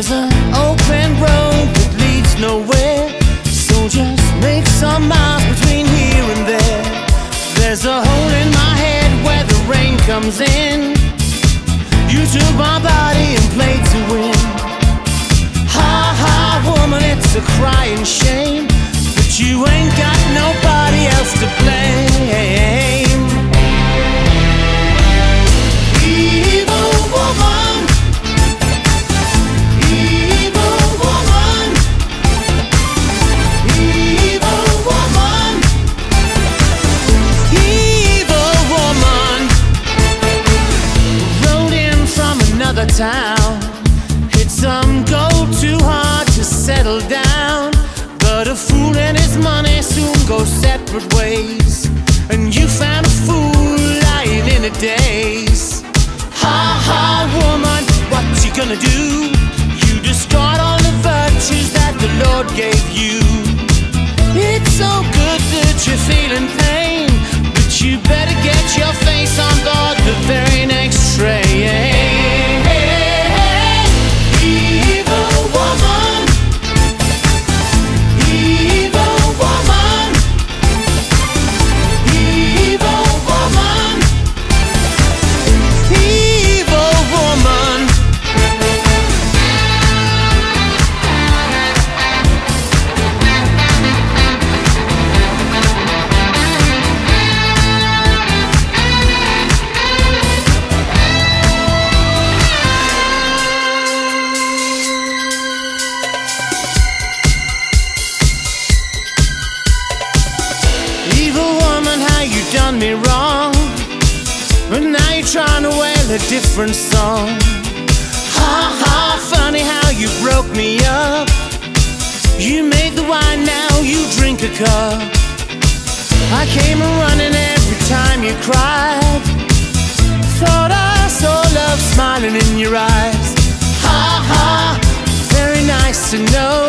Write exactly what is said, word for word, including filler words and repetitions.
There's an open road that leads nowhere, so just make some miles between here and there. There's a hole in my head where the rain comes in. You took my body and played to win. Ha ha, woman, it's a crying shame, but you ain't got nobody else to blame. Evil woman, evil woman, evil woman, evil woman. Rode in from another town, hit some gold too hard to settle down. But a fool and his money soon go separate ways, and you found a fool lying in a daze. Ha ha, woman, what you gonna do? You destroyed all the virtues that the Lord gave you. It's so good that you're feeling pain, but you better get your face on board the very next train. Done me wrong, but now you're trying to wail a different song. Ha ha, funny how you broke me up. You made the wine, now you drink a cup. I came running every time you cried. Thought I saw love smiling in your eyes. Ha ha, very nice to know